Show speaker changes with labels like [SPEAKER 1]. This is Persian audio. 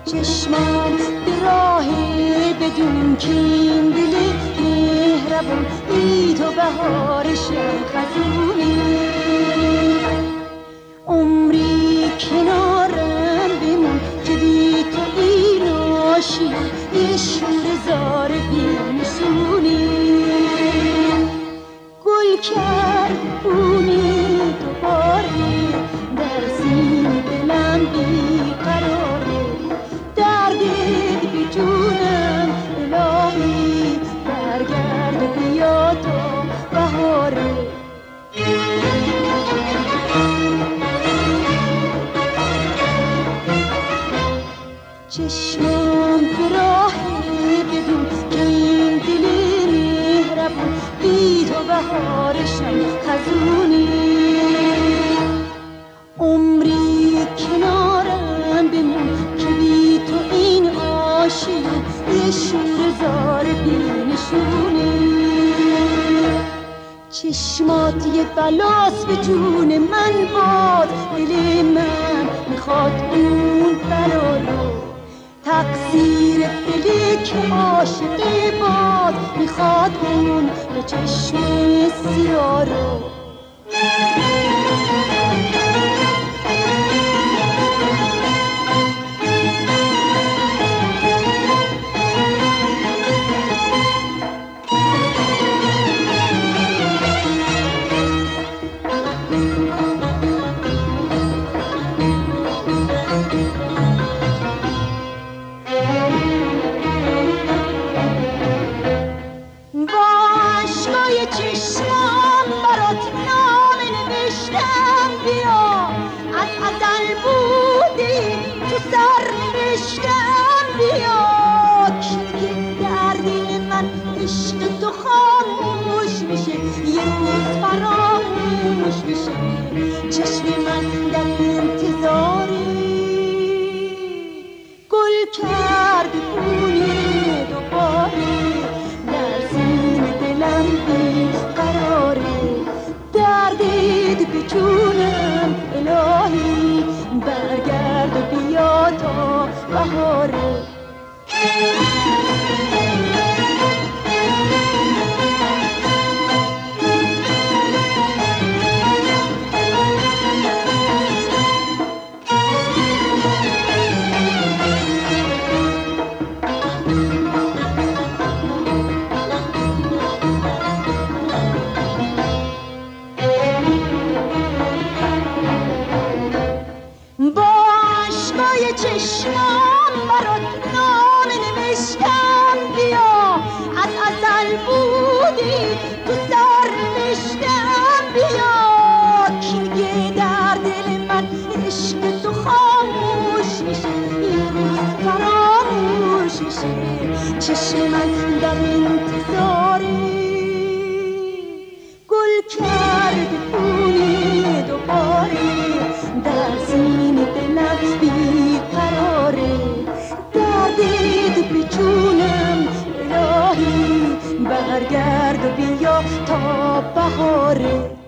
[SPEAKER 1] چشمان به راه بدون کین، دل مهربون بی تو بهارشم خزونی. عمری کنارم بمون که بی تو این آشی یه شور زار بی نشونی. گل کرد بونی دوباره در سینه دلم بی قراره، دردت بی جونم الهی برگرد بیا تو بهاره. چشمام به راه بدون که این دل مهربون بی تو بهارشم خزونی. عمری کنارم بمون که بی تو این عاشق یه شور زار بی نشونی. چشمات یه بلاس به جون من باد، دل من میخواد اون بلا رو، تقصیر دلی که عاشقی باد میخواد اون به چشم سیاه رو. چشمام برات نامه نوشتم بیا، از ازل بودی تو سر نوشتم بیا. که در دل من عشق تو خاموش میشه، یه روز فراموش میشه. چشم من در انتظاری گل کرد بونی دوباره در سینه دلم بی قراره، دردت به جونم الهی برگرد و بیا تا بهاره. چشمام برات نامه نوشتم بیا، از ازل بودی تو سر نوشتم بیا. که در دل من عشق تو خاموش میشه، یه روز فراموش میشه. چشم من در انتظاری گل کرد بونی دوباره در سینه دلم بی قراره، دردت به جونم الهی برگرد و بیا تا بهاره.